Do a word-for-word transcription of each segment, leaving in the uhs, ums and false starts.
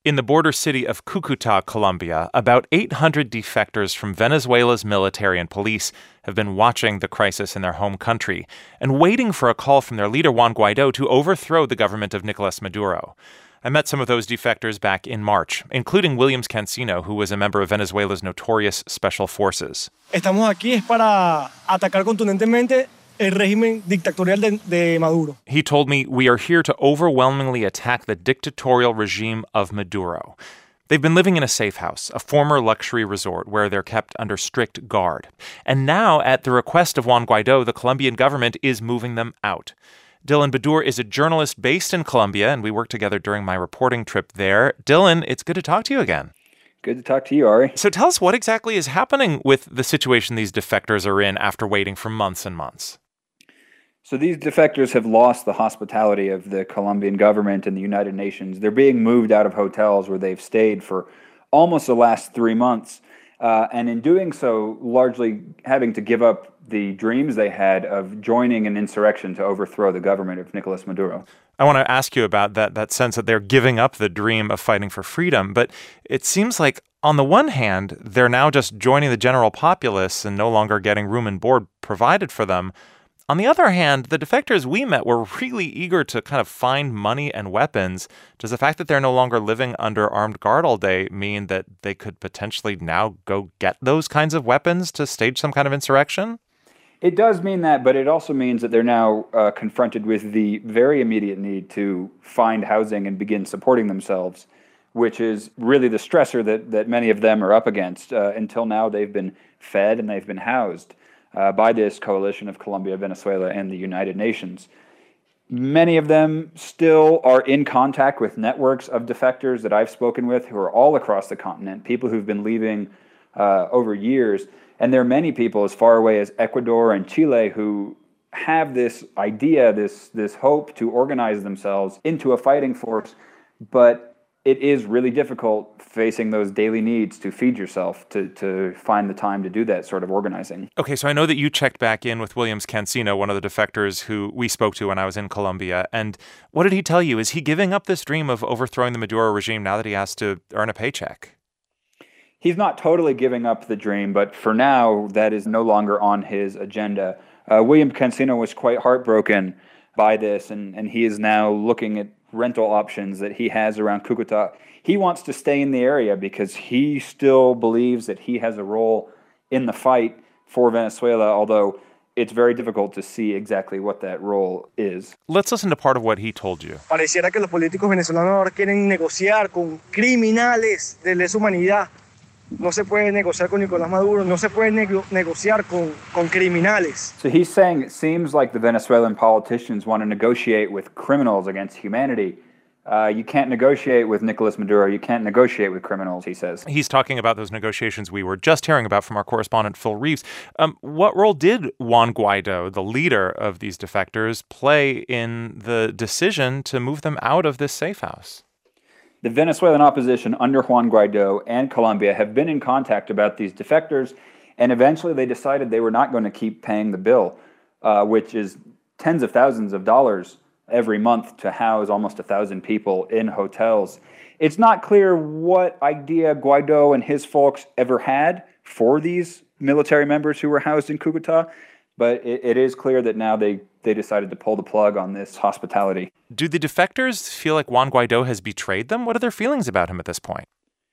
In the border city of Cúcuta, Colombia, about eight hundred defectors from Venezuela's military and police have been watching the crisis in their home country and waiting for a call from their leader, Juan Guaidó, to overthrow the government of Nicolas Maduro. I met some of those defectors back in March, including Williams Cancino, who was a member of Venezuela's notorious Special Forces. Estamos aquí es para atacar contundentemente el régimen dictatorial de, de Maduro. He told me, we are here to overwhelmingly attack the dictatorial regime of Maduro. They've been living in a safe house, a former luxury resort where they're kept under strict guard. And now, at the request of Juan Guaidó, the Colombian government is moving them out. Dylan Bedour is a journalist based in Colombia, and we worked together during my reporting trip there. Dylan, it's good to talk to you again. Good to talk to you, Ari. So tell us what exactly is happening with the situation these defectors are in after waiting for months and months. So these defectors have lost the hospitality of the Colombian government and the United Nations. They're being moved out of hotels where they've stayed for almost the last three months. Uh, and in doing so, largely having to give up the dreams they had of joining an insurrection to overthrow the government of Nicolas Maduro. I want to ask you about that, that sense that they're giving up the dream of fighting for freedom. But it seems like, on the one hand, they're now just joining the general populace and no longer getting room and board provided for them. On the other hand, the defectors we met were really eager to kind of find money and weapons. Does the fact that they're no longer living under armed guard all day mean that they could potentially now go get those kinds of weapons to stage some kind of insurrection? It does mean that, but it also means that they're now uh, confronted with the very immediate need to find housing and begin supporting themselves, which is really the stressor that, that many of them are up against. Uh, until now, they've been fed and they've been housed Uh, by this coalition of Colombia, Venezuela, and the United Nations. Many of them still are in contact with networks of defectors that I've spoken with who are all across the continent, people who've been leaving uh, over years. And there are many people as far away as Ecuador and Chile who have this idea, this, this hope to organize themselves into a fighting force, but it is really difficult facing those daily needs to feed yourself, to, to find the time to do that sort of organizing. Okay, so I know that you checked back in with Williams Cancino, one of the defectors who we spoke to when I was in Colombia. And what did he tell you? Is he giving up this dream of overthrowing the Maduro regime now that he has to earn a paycheck? He's not totally giving up the dream, but for now, that is no longer on his agenda. Uh, William Cancino was quite heartbroken by this, and, and he is now looking at rental options that he has around Cúcuta. He wants to stay in the area because he still believes that he has a role in the fight for Venezuela, although it's very difficult to see exactly what that role is. Let's listen to part of what he told you. Pareciera que los políticos venezolanos ahora quieren negociar con criminales de lesa humanidad. No se puede negociar con Nicolás Maduro, no se puede nego- negociar con, con criminales. So he's saying it seems like the Venezuelan politicians want to negotiate with criminals against humanity. Uh, you can't negotiate with Nicolas Maduro. You can't negotiate with criminals, he says. He's talking about those negotiations we were just hearing about from our correspondent, Phil Reeves. Um, what role did Juan Guaidó, the leader of these defectors, play in the decision to move them out of this safe house? The Venezuelan opposition under Juan Guaidó and Colombia have been in contact about these defectors, and eventually they decided they were not going to keep paying the bill, uh, which is tens of thousands of dollars every month to house almost a thousand people in hotels. It's not clear what idea Guaidó and his folks ever had for these military members who were housed in Cúcuta, but it, it is clear that now they, they decided to pull the plug on this hospitality. Do the defectors feel like Juan Guaidó has betrayed them? What are their feelings about him at this point?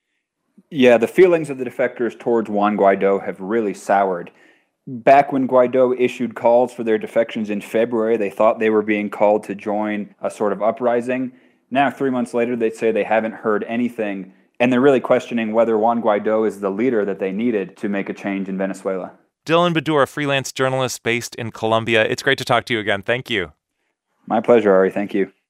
Yeah, the feelings of the defectors towards Juan Guaidó have really soured. Back when Guaidó issued calls for their defections in February, they thought they were being called to join a sort of uprising. Now, three months later, they say they haven't heard anything, and they're really questioning whether Juan Guaidó is the leader that they needed to make a change in Venezuela. Dylan Bedour, a freelance journalist based in Colombia. It's great to talk to you again. Thank you. My pleasure, Ari. Thank you.